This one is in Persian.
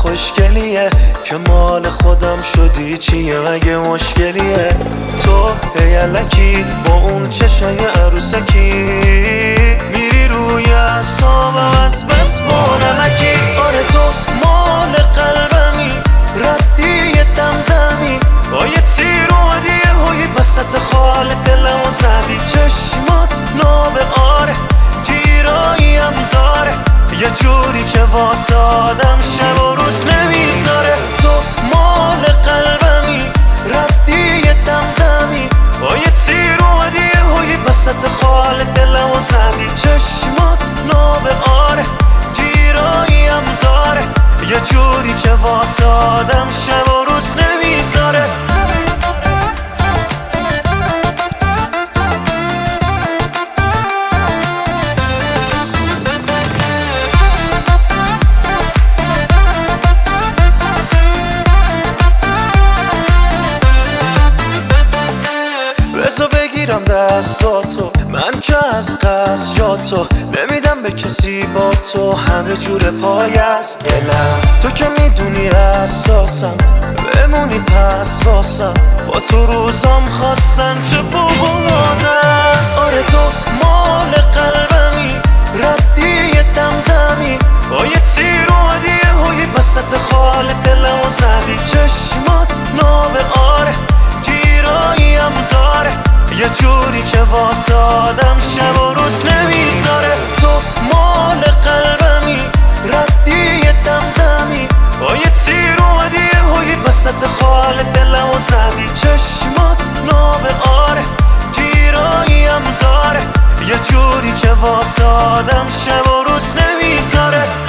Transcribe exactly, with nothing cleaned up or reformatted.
خوشگلیه که مال خودم شدی چیه مگه مشکلیه؟ تو هیلکی با اون چشای عروسکی میری روی اعصابم از بس با نمکی. آره تو مال قلبمی، ردی دمدمی، با یه تیر اومدی هوی وسط خال دلمو زدی. چشمات ناب آره، گیراییم داره، یه جوری که واسه آدم شب و روز نمیذاره. تو مال قلبمی، ردی دمدمی، با یه تیر اومدی هوی وسط خال دلمو زدی. چشمات ناب آره، گیراییم داره، یه جوری که واسه آدم شب و روز نمیذاره. بذار بگیرم دستاتو، من که از قصد جاتو نمیدم به کسی، با تو همه جور پای است دلم. تو که میدونی اساسم، بمونی پس واسم، با تو روزام خواستن چه فوق‌العاده‌ام. آره تو مال قلبمی، ردی دمدمی، با یه تیر اومدی هوی وسط خال دلمو زدی. چشمات ناب آره، گیراییم داره، یه جوری که واسه آدم شب و روز نمیذاره. تو مال قلبمی، ردی دمدمی، با یه تیر اومدی هوی وسط خال دلمو زدی. چشمات ناب آره، گیراییم داره، یه جوری که واسه آدم شب و روز نمیذاره.